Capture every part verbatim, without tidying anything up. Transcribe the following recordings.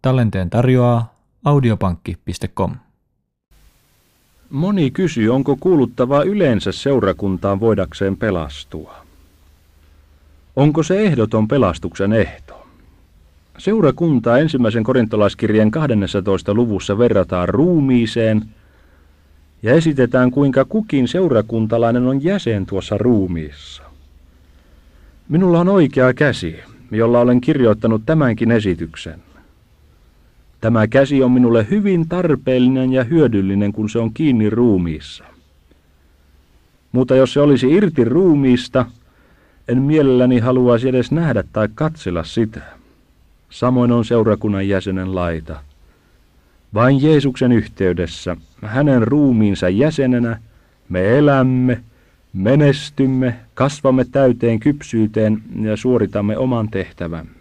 Tallenteen tarjoaa audiopankki piste com. Moni kysyy, onko kuuluttava yleensä seurakuntaan voidakseen pelastua. Onko se ehdoton pelastuksen ehto? Seurakuntaa ensimmäisen korintolaiskirjeen kahdennessatoista luvussa verrataan ruumiiseen ja esitetään, kuinka kukin seurakuntalainen on jäsen tuossa ruumiissa. Minulla on oikea käsi, jolla olen kirjoittanut tämänkin esityksen. Tämä käsi on minulle hyvin tarpeellinen ja hyödyllinen, kun se on kiinni ruumiissa. Mutta jos se olisi irti ruumiista, en mielelläni haluaisi edes nähdä tai katsella sitä. Samoin on seurakunnan jäsenen laita. Vain Jeesuksen yhteydessä, hänen ruumiinsa jäsenenä, me elämme, menestymme, kasvamme täyteen kypsyyteen ja suoritamme oman tehtävämme.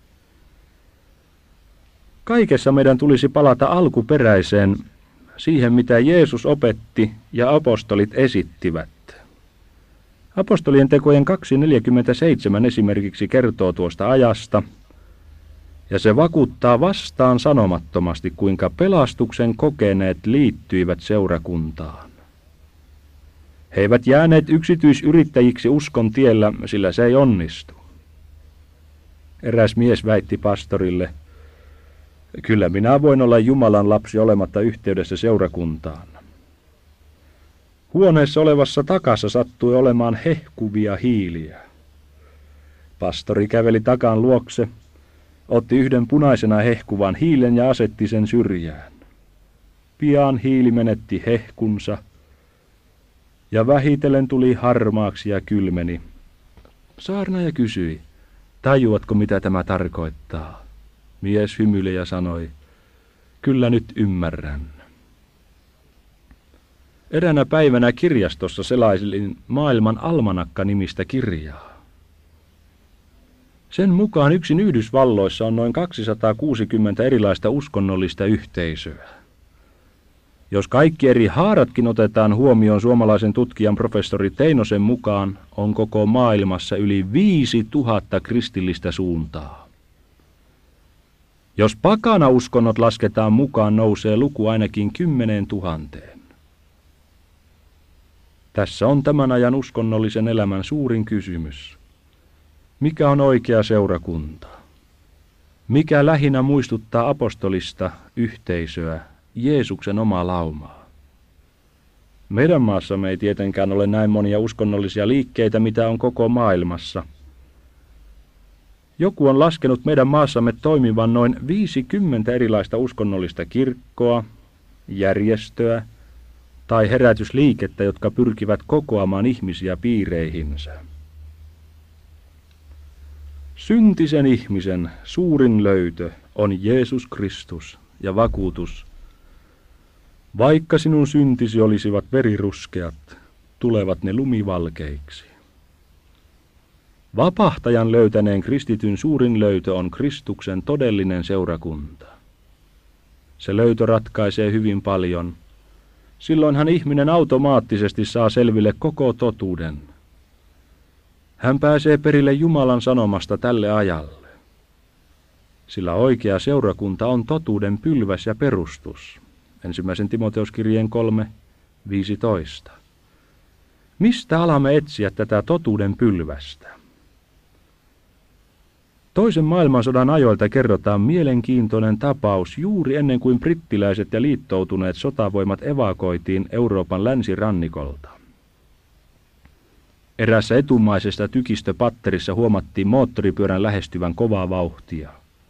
Kaikessa meidän tulisi palata alkuperäiseen, siihen mitä Jeesus opetti ja apostolit esittivät. Apostolien tekojen kaksi neljäkymmentäseitsemän esimerkiksi kertoo tuosta ajasta, ja se vakuuttaa vastaan sanomattomasti, kuinka pelastuksen kokeneet liittyivät seurakuntaan. He eivät jääneet yksityisyrittäjiksi uskon tiellä, sillä se ei onnistu. Eräs mies väitti pastorille: kyllä minä voin olla Jumalan lapsi olematta yhteydessä seurakuntaan. Huoneessa olevassa takassa sattui olemaan hehkuvia hiiliä. Pastori käveli takan luokse, otti yhden punaisena hehkuvan hiilen ja asetti sen syrjään. Pian hiili menetti hehkunsa ja vähitellen tuli harmaaksi ja kylmeni. Saarnaaja kysyi, tajuatko mitä tämä tarkoittaa? Mies hymyili ja sanoi, kyllä nyt ymmärrän. Eräänä päivänä kirjastossa selaisin maailman almanakka-nimistä kirjaa. Sen mukaan yksin Yhdysvalloissa on noin kaksisataakuusikymmentä erilaista uskonnollista yhteisöä. Jos kaikki eri haaratkin otetaan huomioon suomalaisen tutkijan professori Teinosen mukaan, on koko maailmassa yli viisi tuhatta kristillistä suuntaa. Jos pakana-uskonnot lasketaan mukaan, nousee luku ainakin kymmeneen tuhanteen. Tässä on tämän ajan uskonnollisen elämän suurin kysymys. Mikä on oikea seurakunta? Mikä lähinnä muistuttaa apostolista yhteisöä, Jeesuksen omaa laumaa? Meidän maassamme ei tietenkään ole näin monia uskonnollisia liikkeitä, mitä on koko maailmassa. Joku on laskenut meidän maassamme toimivan noin viisikymmentä erilaista uskonnollista kirkkoa, järjestöä tai herätysliikettä, jotka pyrkivät kokoamaan ihmisiä piireihinsä. Syntisen ihmisen suurin löytö on Jeesus Kristus ja vakuutus. Vaikka sinun syntisi olisivat veriruskeat, tulevat ne lumivalkeiksi. Vapahtajan löytäneen kristityn suurin löytö on Kristuksen todellinen seurakunta. Se löytö ratkaisee hyvin paljon. Silloinhan ihminen automaattisesti saa selville koko totuuden. Hän pääsee perille Jumalan sanomasta tälle ajalle. Sillä oikea seurakunta on totuuden pylväs ja perustus. Ensimmäisen Timoteuskirjeen kolme viisitoista. Mistä alamme etsiä tätä totuuden pylvästä? Toisen maailmansodan ajoilta kerrotaan mielenkiintoinen tapaus juuri ennen kuin brittiläiset ja liittoutuneet sotavoimat evakoitiin Euroopan länsirannikolta. Erässä etumaisesta tykistöpatterissa huomattiin moottoripyörän lähestyvän kovaa vauhtia.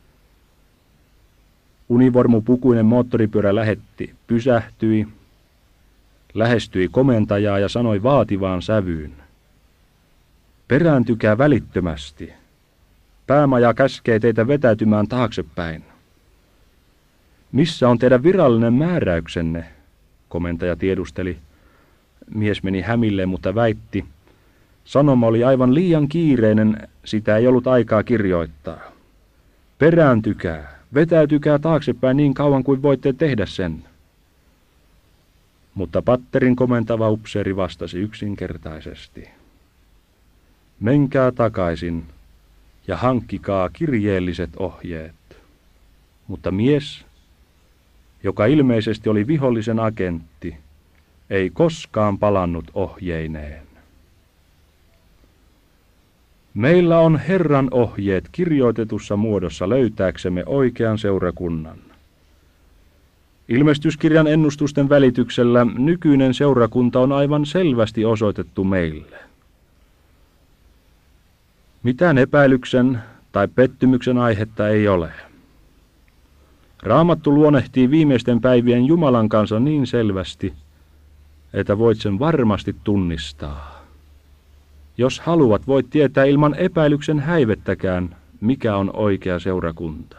Univormupukuinen moottoripyörä lähetti, pysähtyi, lähestyi komentajaa ja sanoi vaativaan sävyyn: perääntykää välittömästi. Päämaja käskee teitä vetäytymään taaksepäin. Missä on teidän virallinen määräyksenne? Komentaja tiedusteli. Mies meni hämilleen, mutta väitti: sanoma oli aivan liian kiireinen, sitä ei ollut aikaa kirjoittaa. Perääntykää, vetäytykää taaksepäin niin kauan kuin voitte tehdä sen. Mutta patterin komentava upseeri vastasi yksinkertaisesti: menkää takaisin ja hankkikaa kirjeelliset ohjeet. Mutta mies, joka ilmeisesti oli vihollisen agentti, ei koskaan palannut ohjeineen. Meillä on Herran ohjeet kirjoitetussa muodossa löytääksemme oikean seurakunnan. Ilmestyskirjan ennustusten välityksellä nykyinen seurakunta on aivan selvästi osoitettu meille. Mitään epäilyksen tai pettymyksen aihetta ei ole. Raamattu luonnehtii viimeisten päivien Jumalan kanssa niin selvästi, että voit sen varmasti tunnistaa. Jos haluat, voit tietää ilman epäilyksen häivettäkään, mikä on oikea seurakunta.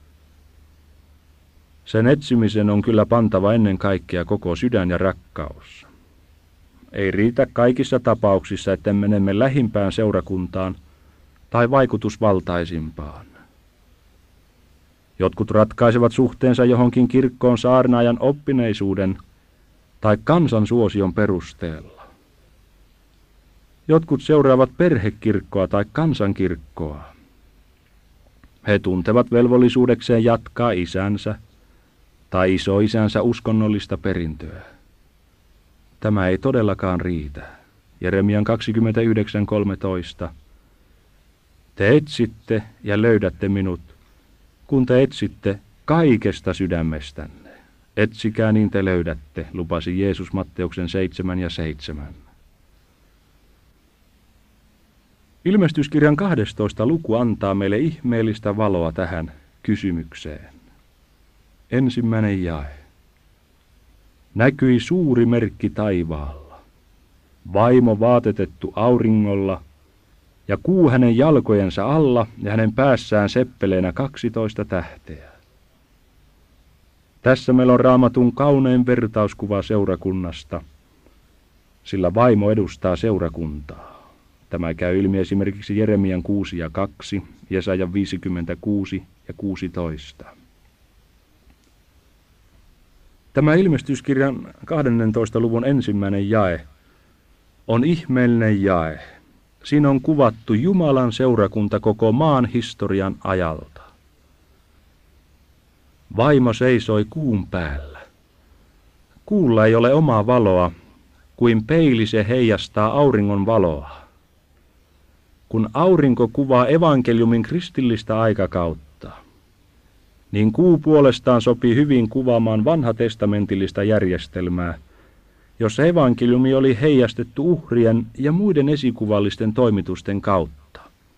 Sen etsimisen on kyllä pantava ennen kaikkea koko sydän ja rakkaus. Ei riitä kaikissa tapauksissa, että menemme lähimpään seurakuntaan tai vaikutusvaltaisimpaan. Jotkut ratkaisevat suhteensa johonkin kirkkoon saarnaajan oppineisuuden tai kansan suosion perusteella. Jotkut seuraavat perhekirkkoa tai kansankirkkoa. He tuntevat velvollisuudekseen jatkaa isänsä tai isoisänsä uskonnollista perintöä. Tämä ei todellakaan riitä. Jeremian kaksikymmentäyhdeksän kolmetoista. Te etsitte ja löydätte minut, kun te etsitte kaikesta sydämestänne. Etsikää, niin te löydätte, lupasi Jeesus Matteuksen seitsemän ja seitsemän. Ilmestyskirjan kahdestoista luku antaa meille ihmeellistä valoa tähän kysymykseen. Ensimmäinen jae. Näkyi suuri merkki taivaalla, vaimo vaatetettu auringolla, ja kuu hänen jalkojensa alla ja hänen päässään seppeleenä kaksitoista tähteä. Tässä meillä on Raamatun kaunein vertauskuva seurakunnasta, sillä vaimo edustaa seurakuntaa. Tämä käy ilmi esimerkiksi Jeremian kuusi ja kaksi, Jesajan viisikymmentäkuusi ja kuusitoista. Tämä ilmestyskirjan kahdentoista luvun ensimmäinen jae on ihmeellinen jae. Siinä on kuvattu Jumalan seurakunta koko maan historian ajalta. Vaimo seisoi kuun päällä. Kuulla ei ole omaa valoa, kuin peili se heijastaa auringon valoa. Kun aurinko kuvaa evankeliumin kristillistä aikakautta, niin kuu puolestaan sopii hyvin kuvaamaan vanhatestamentillista järjestelmää, jossa evankeliumi oli heijastettu uhrien ja muiden esikuvallisten toimitusten kautta.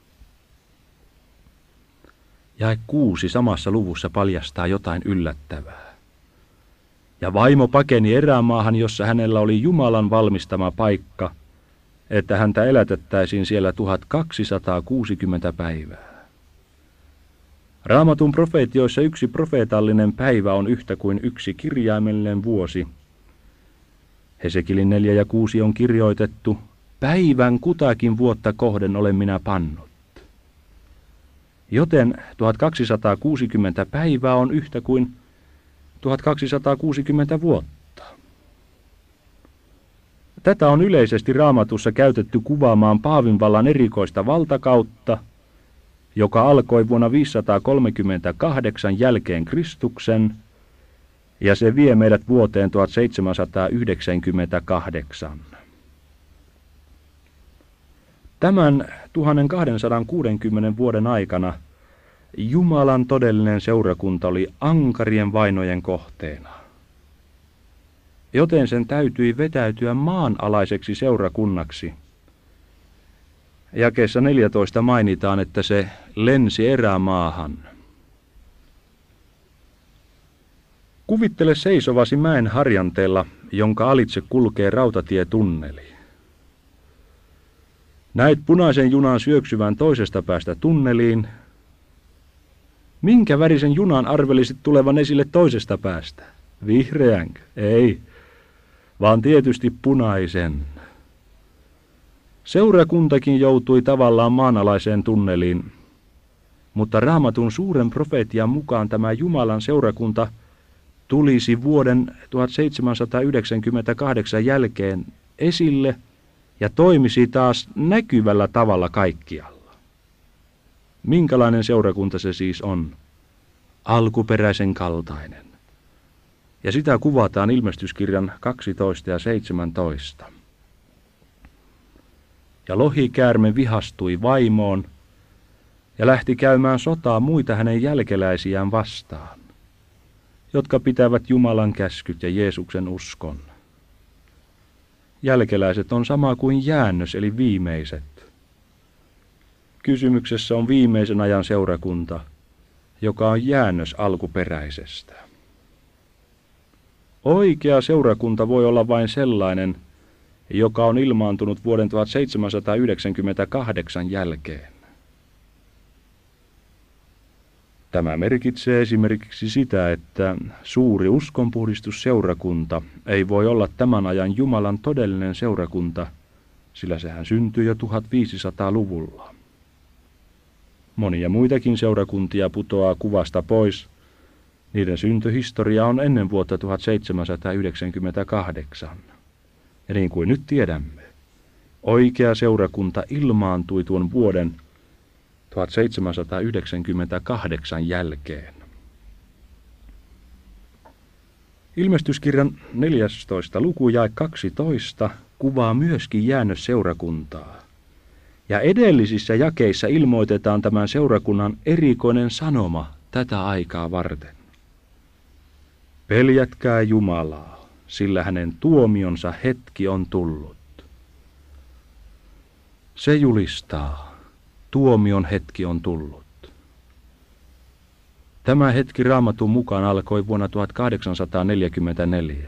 Jae kuusi samassa luvussa paljastaa jotain yllättävää. Ja vaimo pakeni erämaahan, jossa hänellä oli Jumalan valmistama paikka, että häntä elätettäisiin siellä tuhatkaksisataakuusikymmentä päivää. Raamatun profeetioissa yksi profeetallinen päivä on yhtä kuin yksi kirjaimellinen vuosi. Hesekilin neljä ja kuusi on kirjoitettu, päivän kutakin vuotta kohden olen minä pannut. Joten tuhatkaksisataakuusikymmentä päivää on yhtä kuin tuhatkaksisataakuusikymmentä vuotta. Tätä on yleisesti Raamatussa käytetty kuvaamaan paavinvallan erikoista valtakautta, joka alkoi vuonna viisisataakolmekymmentäkahdeksan jälkeen Kristuksen, ja se vie meidät vuoteen tuhatseitsemänsataayhdeksänkymmentäkahdeksan. Tämän tuhatkaksisataakuusikymmentä vuoden aikana Jumalan todellinen seurakunta oli ankarien vainojen kohteena, joten sen täytyi vetäytyä maanalaiseksi seurakunnaksi. Jakeessa neljätoista mainitaan, että se lensi erämaahan. Kuvittele seisovasi mäen harjanteella, jonka alitse kulkee rautatietunneli. Näet punaisen junan syöksyvän toisesta päästä tunneliin. Minkä värisen junan arvelisit tulevan esille toisesta päästä? Vihreänkö? Ei, vaan tietysti punaisen. Seurakuntakin joutui tavallaan maanalaiseen tunneliin, mutta Raamatun suuren profeetian mukaan tämä Jumalan seurakunta tulisi vuoden tuhatseitsemänsataayhdeksänkymmentäkahdeksan jälkeen esille ja toimisi taas näkyvällä tavalla kaikkialla. Minkälainen seurakunta se siis on? alkuperäisen kaltainen. Ja sitä kuvataan ilmestyskirjan kaksitoista ja seitsemäntoista. Ja lohikäärme vihastui vaimoon ja lähti käymään sotaa muita hänen jälkeläisiään vastaan, jotka pitävät Jumalan käskyt ja Jeesuksen uskon. Jälkeläiset on sama kuin jäännös eli viimeiset. Kysymyksessä on viimeisen ajan seurakunta, joka on jäännös alkuperäisestä. Oikea seurakunta voi olla vain sellainen, joka on ilmaantunut vuoden tuhatseitsemänsataayhdeksänkymmentäkahdeksan jälkeen. Tämä merkitsee esimerkiksi sitä, että suuri uskonpuhdistusseurakunta ei voi olla tämän ajan Jumalan todellinen seurakunta, sillä sehän syntyi jo tuhatviisisataaluvulla. Monia muitakin seurakuntia putoaa kuvasta pois. Niiden syntyhistoria on ennen vuotta tuhatseitsemänsataayhdeksänkymmentäkahdeksan. Ja niin kuin nyt tiedämme, oikea seurakunta ilmaantui tuon vuoden tuhatseitsemänsataayhdeksänkymmentäkahdeksan jälkeen. Ilmestyskirjan neljästoista luku jae kaksitoista kuvaa myöskin jäännösseurakuntaa. Ja edellisissä jakeissa ilmoitetaan tämän seurakunnan erikoinen sanoma tätä aikaa varten. Peljätkää Jumalaa, sillä hänen tuomionsa hetki on tullut. Se julistaa, tuomion hetki on tullut. Tämä hetki Raamatun mukaan alkoi vuonna tuhatkahdeksansataaneljäkymmentäneljä.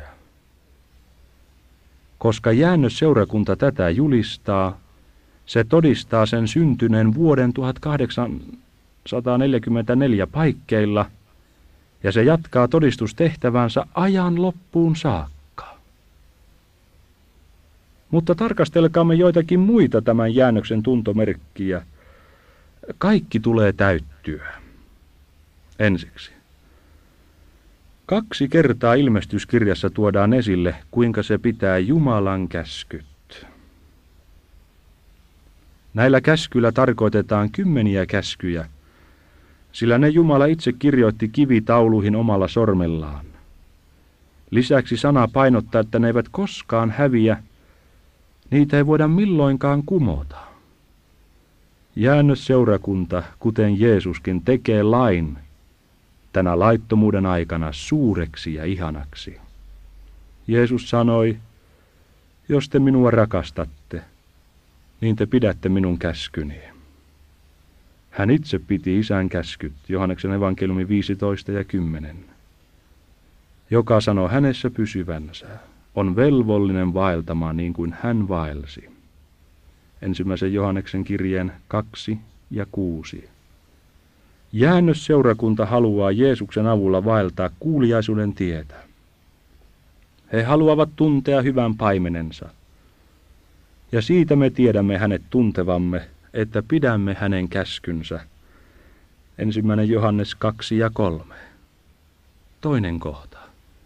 Koska jäännösseurakunta tätä julistaa, se todistaa sen syntyneen vuoden tuhatkahdeksansataaneljäkymmentäneljä paikkeilla, ja se jatkaa todistustehtävänsä ajan loppuun saakka. Mutta tarkastelkaamme joitakin muita tämän jäännöksen tuntomerkkiä. Kaikki tulee täyttyä. Ensiksi. Kaksi kertaa ilmestyskirjassa tuodaan esille, kuinka se pitää Jumalan käskyt. Näillä käskyillä tarkoitetaan kymmeniä käskyjä, sillä ne Jumala itse kirjoitti kivitauluihin omalla sormellaan. Lisäksi sana painottaa, että ne eivät koskaan häviä, niitä ei voida milloinkaan kumota. Jäännösseurakunta, kuten Jeesuskin, tekee lain tänä laittomuuden aikana suureksi ja ihanaksi. Jeesus sanoi, jos te minua rakastatte, niin te pidätte minun käskyni. Hän itse piti Isän käskyt, Johanneksen evankeliumi viisitoista ja kymmenen. Joka sanoo hänessä pysyvänsä, on velvollinen vaeltamaan niin kuin hän vaelsi. Ensimmäisen Johanneksen kirjeen kaksi ja kuusi. Jäännösseurakunta haluaa Jeesuksen avulla vaeltaa kuuliaisuuden tietä. He haluavat tuntea hyvän paimenensa. Ja siitä me tiedämme hänet tuntevamme, että pidämme hänen käskynsä. Ensimmäinen Johannes kaksi ja kolme. Toinen kohta.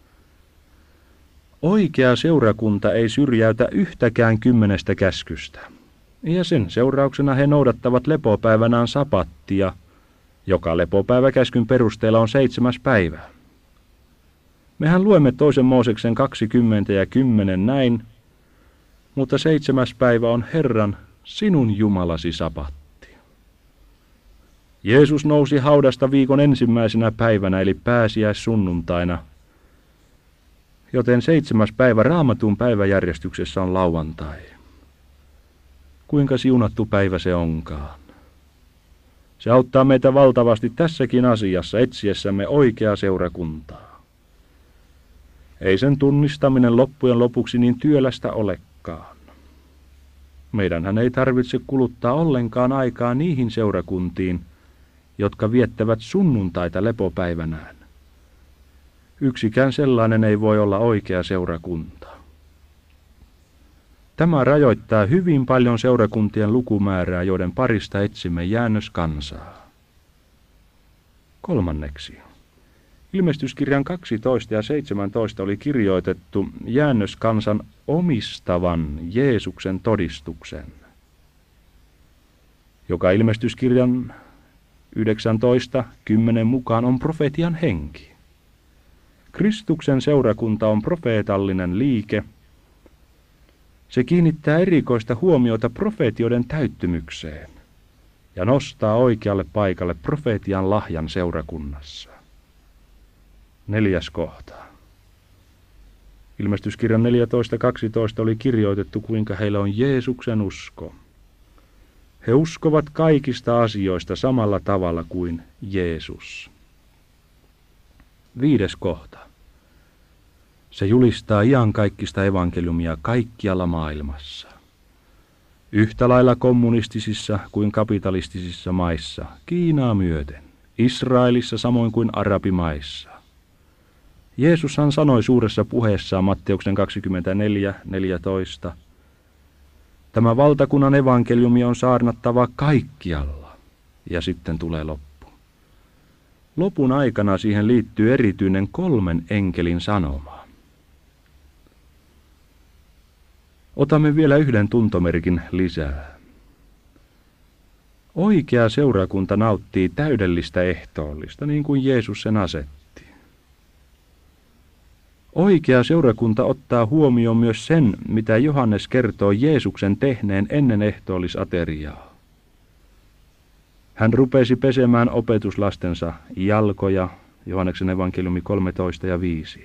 Oikea seurakunta ei syrjäytä yhtäkään kymmenestä käskystä. Ja sen seurauksena he noudattavat lepopäivänään sapattia, joka lepopäiväkäskyn perusteella on seitsemäs päivä. Mehän luemme toisen Mooseksen kaksikymmentä ja kymmenen näin, mutta seitsemäs päivä on Herran, sinun Jumalasi sapatti. Jeesus nousi haudasta viikon ensimmäisenä päivänä eli pääsiäissunnuntaina, joten seitsemäs päivä Raamatun päiväjärjestyksessä on lauantai. Kuinka siunattu päivä se onkaan. Se auttaa meitä valtavasti tässäkin asiassa etsiessämme oikeaa seurakuntaa. Ei sen tunnistaminen loppujen lopuksi niin työlästä olekaan. Meidänhän ei tarvitse kuluttaa ollenkaan aikaa niihin seurakuntiin, jotka viettävät sunnuntaita lepopäivänään. Yksikään sellainen ei voi olla oikea seurakunta. Tämä rajoittaa hyvin paljon seurakuntien lukumäärää, joiden parista etsimme jäännöskansaa. Kolmanneksi. Ilmestyskirjan kaksitoista ja seitsemäntoista oli kirjoitettu jäännöskansan omistavan Jeesuksen todistuksen, joka ilmestyskirjan yhdeksäntoista kymmenen mukaan on profetian henki. Kristuksen seurakunta on profeetallinen liike. Se kiinnittää erikoista huomiota profeetioiden täyttymykseen ja nostaa oikealle paikalle profetian lahjan seurakunnassa. Neljäs kohta. Ilmestyskirjan neljätoista kaksitoista oli kirjoitettu, kuinka heillä on Jeesuksen usko. He uskovat kaikista asioista samalla tavalla kuin Jeesus. Viides kohta. Se julistaa iankaikkista evankeliumia kaikkialla maailmassa. Yhtä lailla kommunistisissa kuin kapitalistisissa maissa, Kiinaa myöten, Israelissa samoin kuin arabimaissa. Jeesushan sanoi suuressa puheessaan Matteuksen kaksikymmentäneljä neljätoista. Tämä valtakunnan evankeliumi on saarnattava kaikkialla, ja sitten tulee loppu. Lopun aikana siihen liittyy erityinen kolmen enkelin sanoma. Otamme vielä yhden tuntomerkin lisää. Oikea seurakunta nauttii täydellistä ehtoollista, niin kuin Jeesus sen asetti. Oikea seurakunta ottaa huomioon myös sen, mitä Johannes kertoo Jeesuksen tehneen ennen ehtoollisateriaa. Hän rupesi pesemään opetuslastensa jalkoja, Johanneksen evankeliumi kolmetoista ja viisi.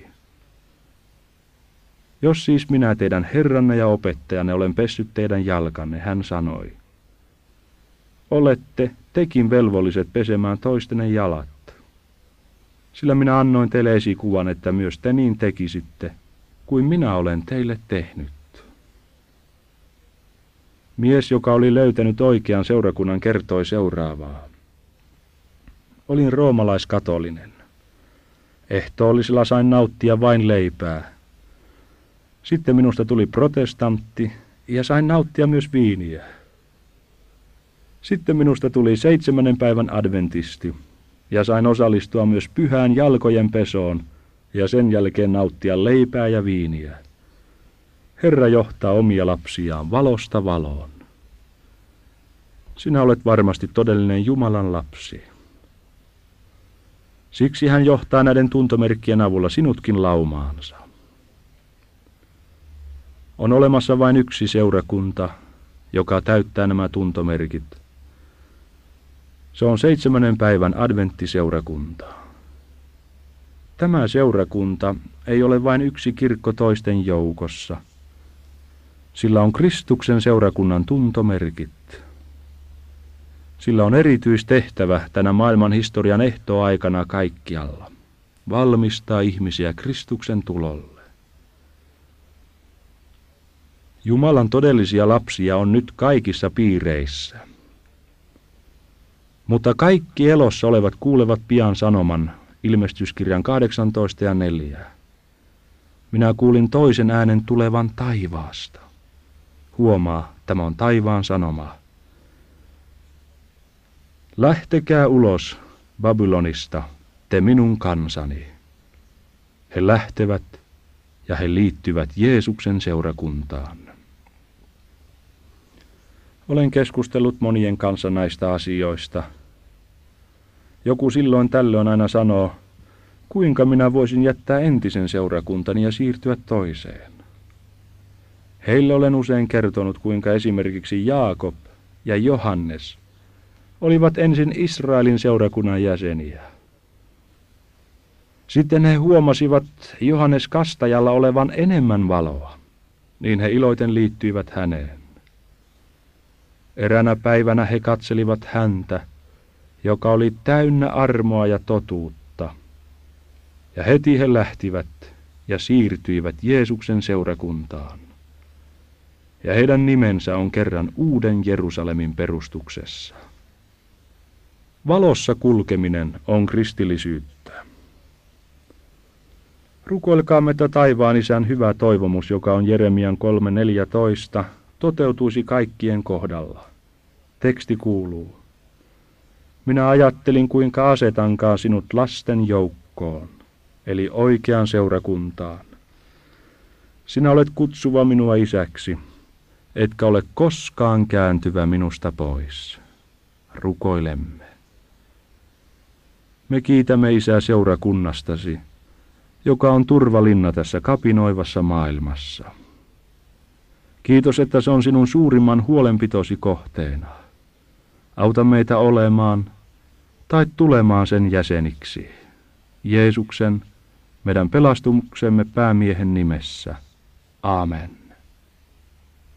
Jos siis minä teidän herranne ja opettajanne olen pessyt teidän jalkanne, hän sanoi. Olette tekin velvolliset pesemään toistenne jalat. Sillä minä annoin teille esikuvan, että myös te niin tekisitte, kuin minä olen teille tehnyt. Mies, joka oli löytänyt oikean seurakunnan, kertoi seuraavaa. Olin roomalaiskatolinen. Ehtoollisella sain nauttia vain leipää. Sitten minusta tuli protestantti ja sain nauttia myös viiniä. Sitten minusta tuli seitsemännen päivän adventisti ja sain osallistua myös pyhään jalkojen pesoon ja sen jälkeen nauttia leipää ja viiniä. Herra johtaa omia lapsiaan valosta valoon. Sinä olet varmasti todellinen Jumalan lapsi. Siksi hän johtaa näiden tuntomerkkien avulla sinutkin laumaansa. On olemassa vain yksi seurakunta, joka täyttää nämä tuntomerkit. Se on seitsemännen päivän adventtiseurakunta. Tämä seurakunta ei ole vain yksi kirkko toisten joukossa. Sillä on Kristuksen seurakunnan tuntomerkit. Sillä on erityistehtävä tänä maailman historian ehtoaikana kaikkialla. Valmistaa ihmisiä Kristuksen tulolle. Jumalan todellisia lapsia on nyt kaikissa piireissä. Mutta kaikki elossa olevat kuulevat pian sanoman, ilmestyskirjan kahdeksantoista ja neljä. Minä kuulin toisen äänen tulevan taivaasta. Huomaa, tämä on taivaan sanoma. Lähtekää ulos Babylonista, te minun kansani. He lähtevät ja he liittyvät Jeesuksen seurakuntaan. Olen keskustellut monien kanssa näistä asioista. Joku silloin tällöin aina sanoo, kuinka minä voisin jättää entisen seurakuntani ja siirtyä toiseen. Heille olen usein kertonut, kuinka esimerkiksi Jaakob ja Johannes olivat ensin Israelin seurakunnan jäseniä. Sitten he huomasivat Johannes Kastajalla olevan enemmän valoa, niin he iloiten liittyivät häneen. Eräänä päivänä he katselivat häntä, joka oli täynnä armoa ja totuutta, ja heti he lähtivät ja siirtyivät Jeesuksen seurakuntaan. Ja heidän nimensä on kerran uuden Jerusalemin perustuksessa. Valossa kulkeminen on kristillisyyttä. Rukoilkaamme, että taivaan Isän hyvä toivomus, joka on Jeremian kolme neljätoista, toteutuisi kaikkien kohdalla. Teksti kuuluu. Minä ajattelin, kuinka asetankaan sinut lasten joukkoon, eli oikeaan seurakuntaan. Sinä olet kutsuva minua isäksi, etkä ole koskaan kääntyvä minusta pois. Rukoilemme. Me kiitämme, Isä, seurakunnastasi, joka on turvalinna tässä kapinoivassa maailmassa. Kiitos, että se on sinun suurimman huolenpitosi kohteena. Auta meitä olemaan tai tulemaan sen jäseniksi. Jeesuksen, meidän pelastumuksemme päämiehen nimessä. Aamen.